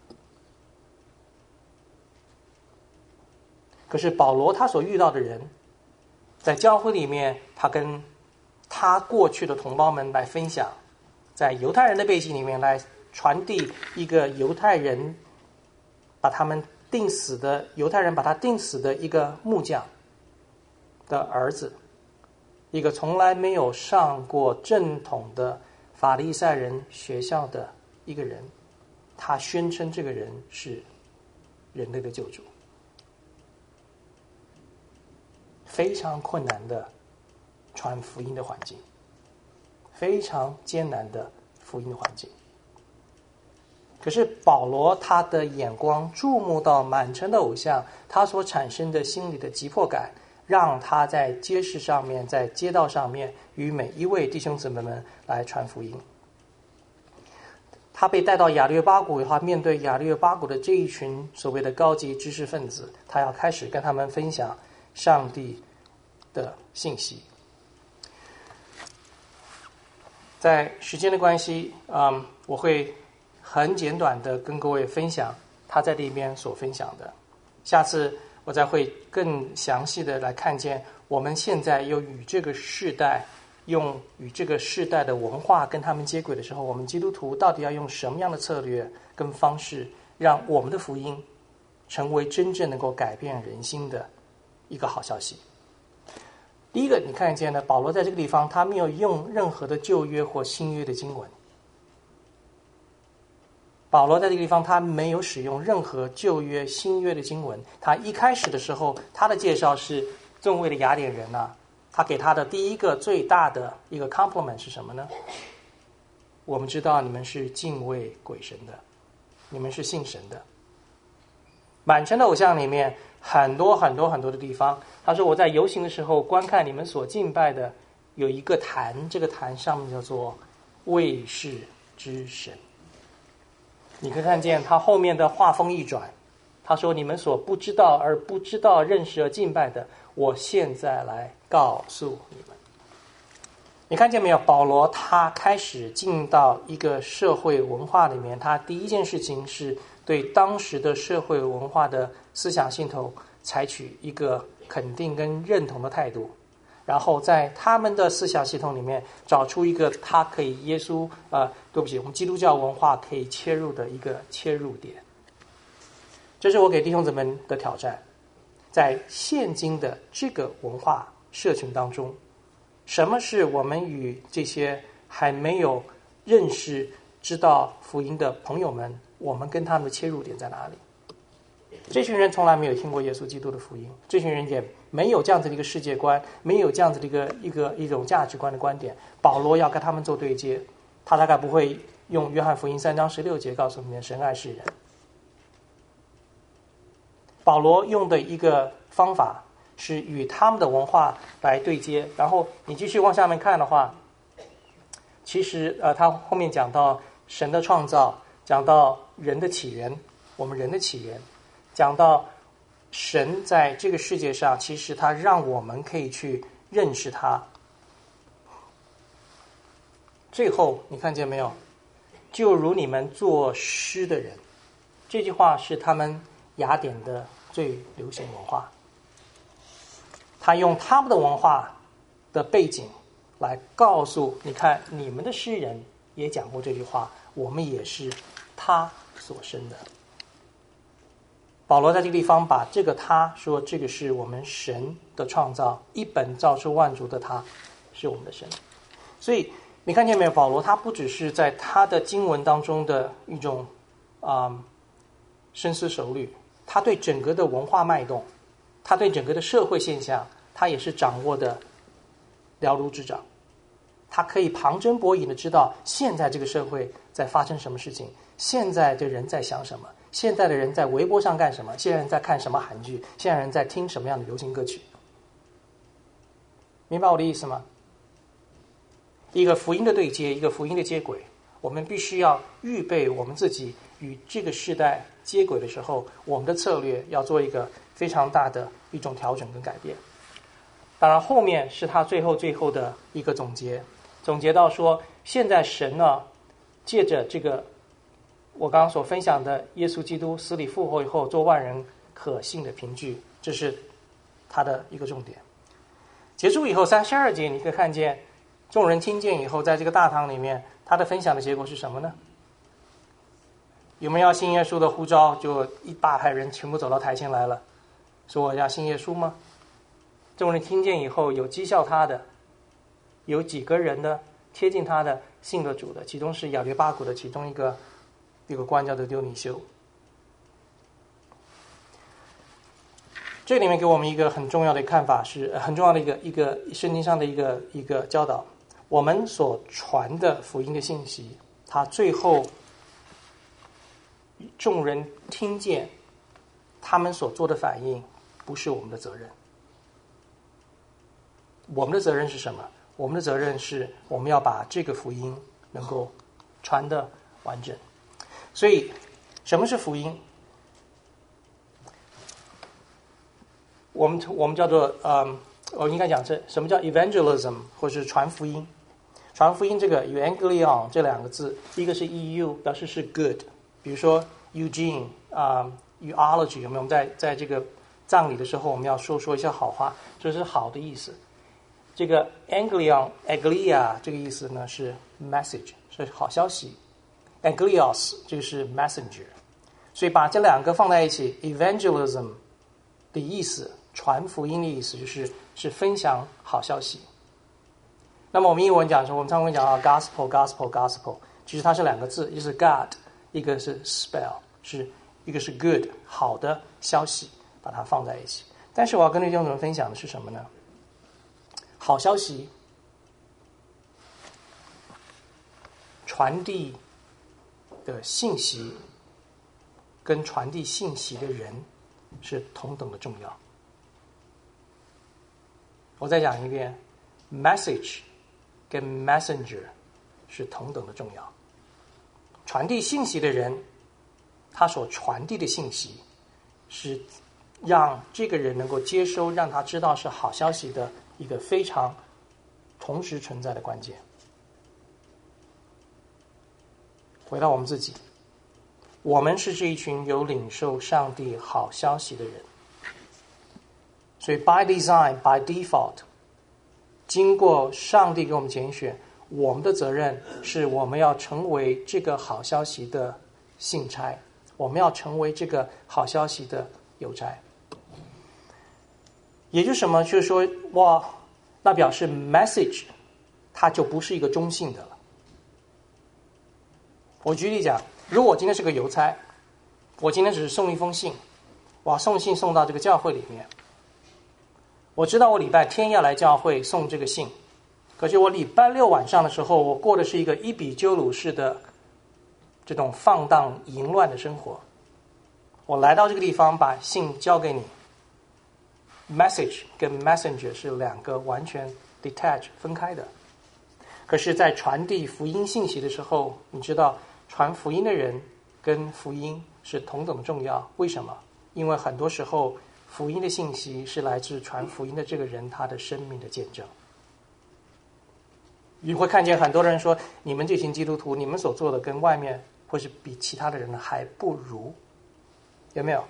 可是保罗他所遇到的人，在教会里面，他跟他过去的同胞们来分享，在犹太人的背景里面来传递一个犹太人把他们钉死的犹太人把他钉死的一个木匠的儿子，一个从来没有上过正统的法利赛人学校的一个人，他宣称这个人是人类的救主。非常困难的传福音的环境，非常艰难的福音的环境。可是保罗他的眼光注目到满城的偶像，他所产生的心理的急迫感，让他在街市上面，在街道上面与每一位弟兄姊妹们来传福音。他被带到亚略巴谷以后，面对亚略巴谷的这一群所谓的高级知识分子，他要开始跟他们分享上帝的信息。在时间的关系，嗯，我会很简短的跟各位分享他在这边所分享的。下次我再会更详细的来看见我们现在又与这个世代，用与这个世代的文化跟他们接轨的时候，我们基督徒到底要用什么样的策略跟方式，让我们的福音成为真正能够改变人心的一个好消息。第一个，你看见呢，保罗在这个地方他没有用任何的旧约或新约的经文， 保罗在这个地方他没有使用任何旧约新约的经文，他一开始的时候他的介绍是众位的雅典人啊，他给他的第一个最大的一个 compliment 是什么呢？我们知道你们是敬畏鬼神的，你们是信神的。满城的偶像里面很多很多很多的地方，他说我在游行的时候观看你们所敬拜的有一个坛，这个坛上面叫做卫士之神。你可以看见他后面的话锋一转，他说你们所不知道而不知道认识而敬拜的，我现在来告诉你们。你看见没有？保罗他开始进到一个社会文化里面，他第一件事情是对当时的社会文化的思想系统采取一个肯定跟认同的态度，然后在他们的思想系统里面找出一个他可以耶稣呃，对不起，我们基督教文化可以切入的一个切入点。这是我给弟兄姊妹的挑战。在现今的这个文化社群当中，什么是我们与这些还没有认识知道福音的朋友们，我们跟他们的切入点在哪里？这群人从来没有听过耶稣基督的福音，这群人也没有这样子的一个世界观，没有这样子的一个一个一种价值观的观点。保罗要跟他们做对接，他大概不会用约翰福音三章十六节告诉你们神爱世人。保罗用的一个方法是与他们的文化来对接，然后你继续往下面看的话，其实呃，他后面讲到神的创造，讲到人的起源，我们人的起源，讲到神在这个世界上，其实他让我们可以去认识他。最后你看见没有？就如你们作诗的人，这句话是他们雅典的最流行文化。他用他们的文化的背景来告诉你看，你们的诗人也讲过这句话，我们也是他所生的。保罗在这个地方把这个他说，这个是我们神的创造，一本造出万族的他是我们的神。所以你看见没有？保罗他不只是在他的经文当中的一种啊、嗯、深思熟虑，他对整个的文化脉动，他对整个的社会现象，他也是掌握的了如指掌。他可以旁征博引的知道现在这个社会在发生什么事情，现在的人在想什么，现在的人在微博上干什么，现在人在看什么韩剧，现在人在听什么样的流行歌曲。明白我的意思吗？一个福音的对接，一个福音的接轨，我们必须要预备我们自己与这个世代接轨的时候，我们的策略要做一个非常大的一种调整跟改变。当然后面是他最后最后的一个总结，总结到说，现在神呢借着这个我刚刚所分享的耶稣基督死里复活以后做万人可信的凭据，这是他的一个重点。结束以后三十二节你可以看见众人听见以后，在这个大堂里面他的分享的结果是什么呢？有没有要信耶稣的呼召？就一大排人全部走到台前来了，说我要信耶稣吗？众人听见以后，有讥笑他的，有几个人呢贴近他的信了主的，其中是亚略巴谷的其中一个一个官叫做丢尼修。这里面给我们一个很重要的看法是，很重要的一个一个圣经上的一个一个教导。我们所传的福音的信息，它最后众人听见，他们所做的反应不是我们的责任。我们的责任是什么？我们的责任是我们要把这个福音能够传得完整。所以什么是福音？我们我们叫做嗯，我应该讲这什么叫 evangelism， 或是传福音。传福音这个 evangelion 这两个字，一个是 E U 表示是 good， 比如说 Eugene 啊、uh, eulogy 有没有？我们在在这个葬礼的时候，我们要说说一些好话，这是好的意思。这个 Anglion Anglia 这个意思呢是 message， 是好消息。Anglios 这个是 messenger， 所以把这两个放在一起 ，evangelism 的意思，传福音的意思就是是分享好消息。那么我们英文讲说，我们常会讲到 gospel gospel gospel， 其实它是两个字，一是 God， 一个是 spell， 是一个是 good 好的消息，把它放在一起。但是我要跟弟兄姊妹分享的是什么呢？好消息传递的信息跟传递信息的人是同等的重要。我再讲一遍 ，message 跟 messenger 是同等的重要。传递信息的人，他所传递的信息是让这个人能够接收，让他知道是好消息的一个非常同时存在的关键。回到我们自己，我们是这一群有领受上帝好消息的人，所以 by design by default， 经过上帝给我们拣选，我们的责任是我们要成为这个好消息的信差，我们要成为这个好消息的邮差。也就是什么？就是说，哇，那表示 message 它就不是一个中性的了。我举例讲，如果我今天是个邮差，我今天只是送一封信，我送信送到这个教会里面，我知道我礼拜天要来教会送这个信，可是我礼拜六晚上的时候，我过的是一个伊比鸠鲁式的这种放荡淫乱的生活。我来到这个地方，把信交给你。message 跟 messenger 是两个完全 detach 分开的。可是在传递福音信息的时候，你知道传福音的人跟福音是同等重要。为什么？因为很多时候福音的信息是来自传福音的这个人他的生命的见证。你会看见很多人说，你们这群基督徒，你们所做的跟外面或是比其他的人还不如，有没有？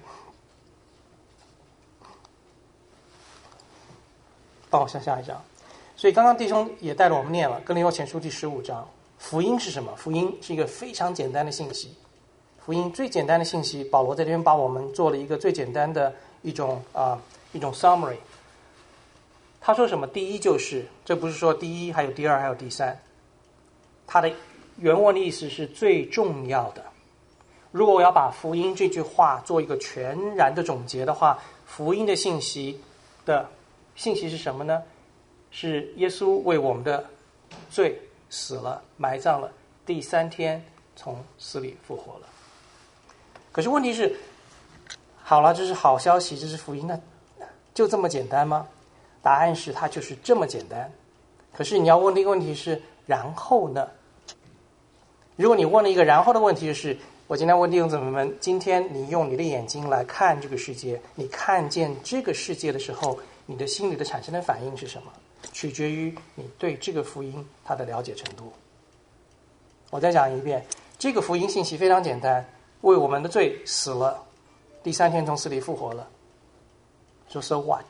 帮我向下一章。所以刚刚弟兄也带着我们念了哥林多前书第十五章。福音是什么？福音是一个非常简单的信息。福音最简单的信息，保罗在这边把我们做了一个最简单的一种啊、呃、一种 summary。他说什么？第一就是，这不是说第一还有第二还有第三，他的原文的意思是最重要的。如果我要把福音这句话做一个全然的总结的话，福音的信息的信息是什么呢？是耶稣为我们的罪死了，埋葬了，第三天从死里复活了。可是问题是，好了，这是好消息，这是福音，那就这么简单吗？答案是它就是这么简单。可是你要问的一个问题是，然后呢？如果你问了一个然后的问题，就是我今天问弟兄姊妹们，今天你用你的眼睛来看这个世界，你看见这个世界的时候，你的心里的产生的反应是什么？取决于你对这个福音它的了解程度。我再讲一遍，这个福音信息非常简单，为我们的罪死了，第三天从死里复活了。说 so what？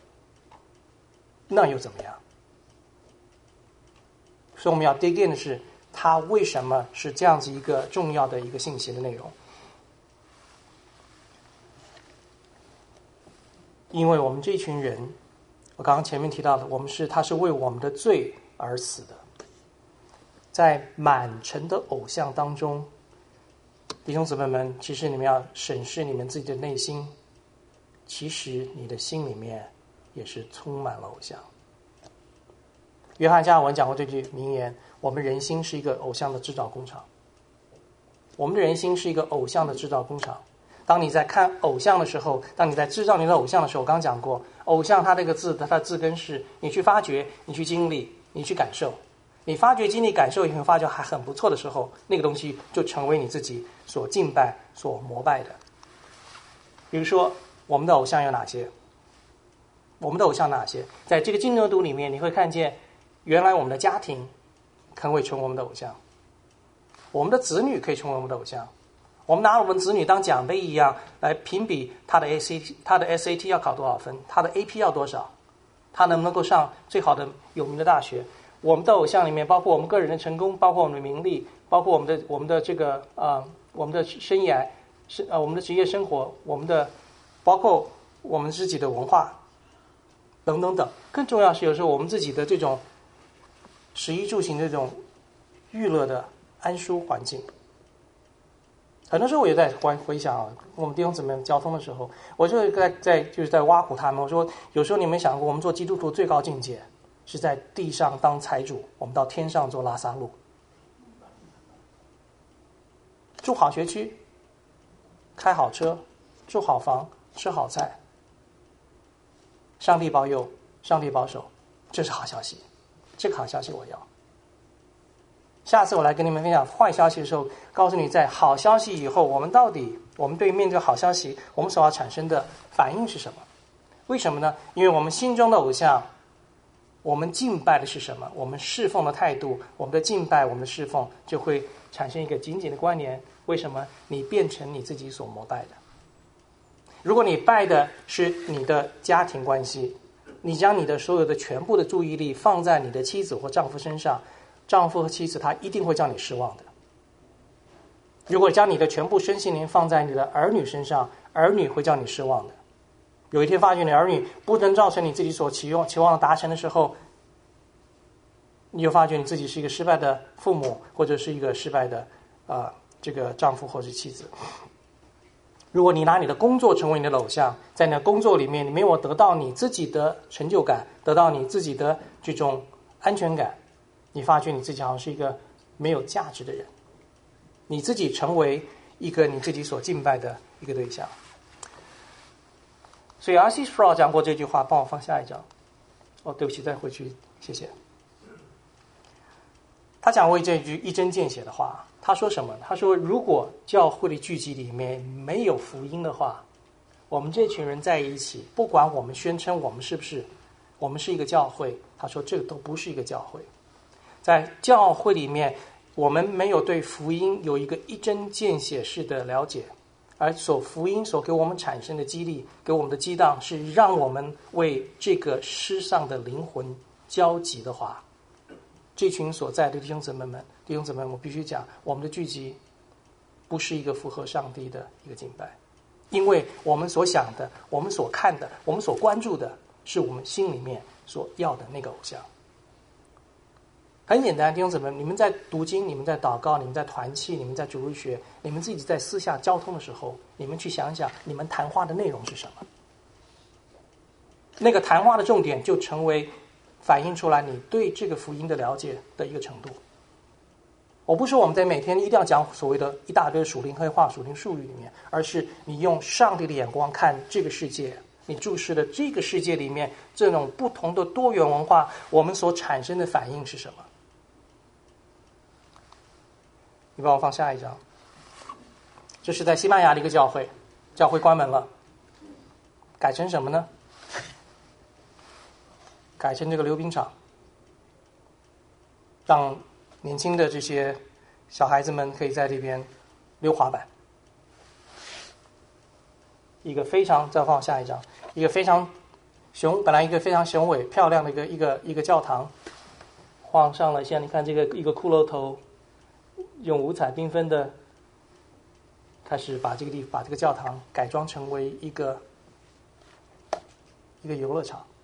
那又怎么样？所以我们要 dig in 的是，它为什么是这样子一个重要的一个信息的内容？因为我们这群人，我刚刚前面提到的，我们是他是为我们的罪而死的。在满城的偶像当中，弟兄姊妹们，其实你们要审视你们自己的内心，其实你的心里面也是充满了偶像。约翰加尔文讲过这句名言，我们人心是一个偶像的制造工厂。我们的人心是一个偶像的制造工厂。当你在看偶像的时候，当你在制造你的偶像的时候，我刚讲过，偶像它这个字，它的字根是你去发掘，你去经历，你去感受。你发掘、经历、感受以后，发觉还很不错的时候，那个东西就成为你自己所敬拜、所膜拜的。比如说，我们的偶像有哪些？我们的偶像哪些？在这个金牛犊里面，你会看见，原来我们的家庭可能会成为我们的偶像，我们的子女可以成为我们的偶像。我们拿我们子女当奖杯一样来评比他的 S A T， 他的 S A T 要考多少分，他的 A P 要多少，他能不能够上最好的有名的大学。我们的偶像里面包括我们个人的成功，包括我们的名利，包括我们的我们的这个呃我们的生涯是呃我们的职业生活，我们的包括我们自己的文化等等等。更重要是有时候我们自己的这种食衣住行这种娱乐的安舒环境。 很多时候我也在回回想啊，我们弟兄姊妹交通的时候，我就在在就是在挖苦他们。我说，有时候你们想过，我们做基督徒最高境界是在地上当财主，我们到天上做拉撒路，住好学区，开好车，住好房，吃好菜，上帝保佑，上帝保守，这是好消息。这个好消息我要。下次我来跟你们分享坏消息的时候，告诉你在好消息以后，我们到底我们对面这个好消息，我们所要产生的反应是什么？为什么呢？因为我们心中的偶像，我们敬拜的是什么？我们侍奉的态度，我们的敬拜，我们的侍奉，就会产生一个紧紧的关联。为什么？你变成你自己所膜拜的。如果你拜的是你的家庭关系，你将你的所有的全部的注意力放在你的妻子或丈夫身上，丈夫和妻子他一定会叫你失望的。如果将你的全部身心灵放在你的儿女身上，儿女会叫你失望的。有一天发觉你儿女不能造成你自己所期望期望的达成的时候，你就发觉你自己是一个失败的父母，或者是一个失败的呃这个丈夫或者妻子。如果你拿你的工作成为你的偶像，在你的工作里面你没有得到你自己的成就感，得到你自己的这种安全感，你发觉你自己好像是一个没有价值的人，你自己成为一个你自己所敬拜的一个对象。所以 R C Sproul 讲过这句话，帮我放下一张。哦，对不起，再回去，谢谢。他讲过这句一针见血的话，他说什么？他说，如果教会的聚集里面没有福音的话，我们这群人在一起，不管我们宣称我们是不是，我们是一个教会，他说这个都不是一个教会。在教会里面，我们没有对福音有一个一针见血式的了解，而所福音所给我们产生的激励，给我们的激荡，是让我们为这个世上的灵魂焦急的话，这群所在的弟兄姊妹们，弟兄姊妹们，我必须讲，我们的聚集不是一个符合上帝的一个敬拜，因为我们所想的，我们所看的，我们所关注的，是我们心里面所要的那个偶像。很简单，弟兄姊妹，你们在读经，你们在祷告，你们在团契，你们在主日学，你们自己在私下交通的时候，你们去想想，你们谈话的内容是什么？那个谈话的重点就成为反映出来你对这个福音的了解的一个程度。我不是说我们在每天一定要讲所谓的一大堆属灵黑话、属灵术语里面，而是你用上帝的眼光看这个世界，你注视的这个世界里面这种不同的多元文化，我们所产生的反应是什么？你帮我放下一张。这是在西班牙的一个教会，教会关门了，改成什么呢？改成这个溜冰场，让年轻的这些小孩子们可以在这边溜滑板。一个非常，再放下一张，一个非常雄，本来一个非常雄伟漂亮的一个一个一个教堂，换上了现在你看这个一个骷髅头，用五彩缤纷的，开始把这个地把这个教堂改装成为一个一个游乐场。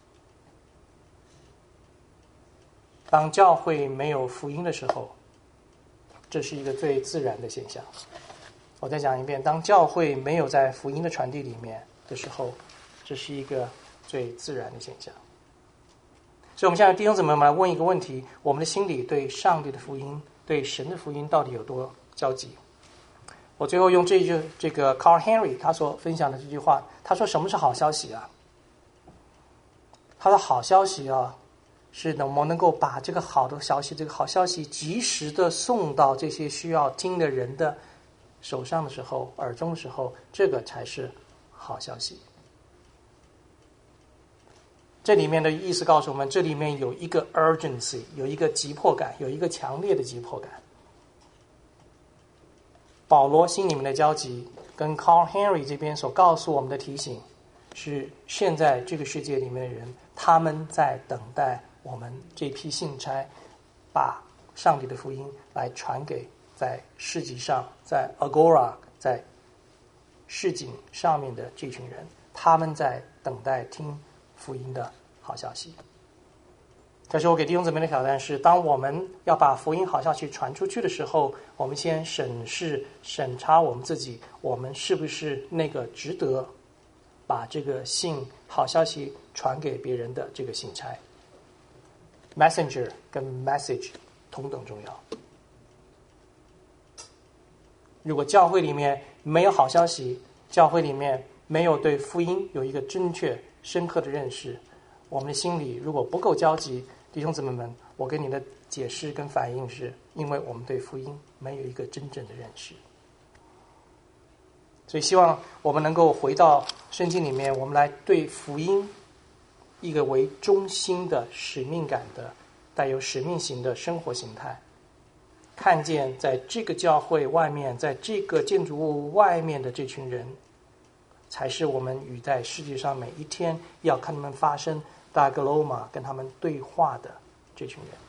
当教会没有福音的时候，这是一个最自然的现象。我再讲一遍，当教会没有在福音的传递里面的时候，这是一个最自然的现象。所以我们现在弟兄姊妹们来问一个问题，我们的心里对上帝的福音，对神的福音到底有多焦急？我最后用这句这个 Carl Henry 他所分享的这句话，他说什么是好消息啊？他的好消息啊，是我们能够把这个好的消息，这个好消息及时的送到这些需要听的人的手上的时候，耳中的时候，这个才是好消息。这里面的意思告诉我们，这里面有一个 urgency， 有一个急迫感，有一个强烈的急迫感。保罗心里面的焦急跟 Carl Henry 这边所告诉我们的提醒，是现在这个世界里面的人，他们在等待我们这批信差把上帝的福音来传给在市集上，在 Agora， 在市井上面的这群人，他们在等待听福音的好消息。 但是我给弟兄姊妹的挑战是，当我们要把福音好消息传出去的时候，我们先审视、审查我们自己，我们是不是那个值得把这个信好消息传给别人的这个信差。Messenger 跟 message 同等重要。如果教会里面没有好消息，教会里面没有对福音有一个正确深刻的认识，我们的心里如果不够焦急，弟兄姊妹们，我给你的解释跟反应是，因为我们对福音没有一个真正的认识。所以希望我们能够回到圣经里面，我们来对福音一个为中心的使命感的带有使命型的生活形态，看见在这个教会外面，在这个建筑物外面的这群人，才是我们与在世界上每一天要看他们发生大格罗马跟他们对话的这群人。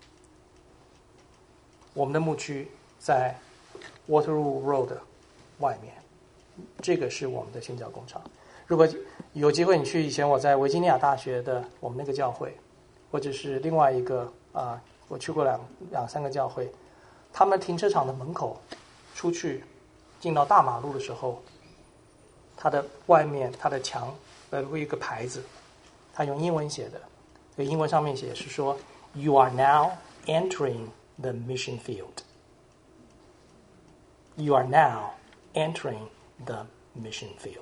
我们的牧区在 Waterloo Road 外面，这个是我们的宣教工厂。如果有机会你去以前我在维吉尼亚大学的我们那个教会，或者是另外一个啊、呃，我去过两两三个教会，他们停车场的门口出去进到大马路的时候，它的外面它的墙呃会有一个牌子，它用英文写的，这英文上面写是说 You are now entering the mission field. You are now entering the mission field.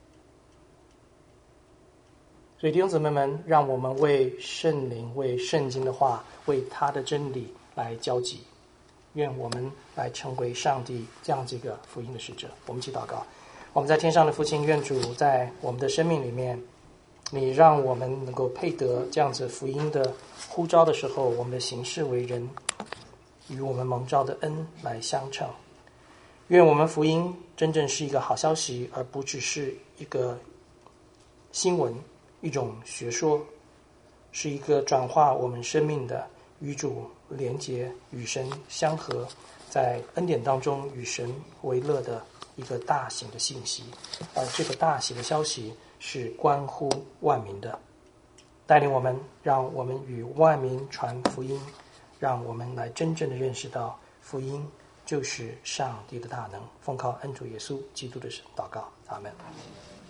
所以弟兄姊妹们，让我们为圣灵、为圣经的话、为他的真理来交集。愿我们来成为上帝这样这个福音的使者。我们一起祷告。我们在天上的父亲，愿主在我们的生命里面，你让我们能够配得这样子福音的呼召的时候，我们的行事为人与我们蒙召的恩来相称。愿我们福音真正是一个好消息，而不只是一个新闻，一种学说，是一个转化我们生命的与主连结、与神相合，在恩典当中与神为乐的一个大型的信息。而这个大型的消息是关乎万民的，带领我们，让我们与万民传福音，让我们来真正的认识到福音就是上帝的大能。奉靠恩主耶稣基督的祷告，阿们。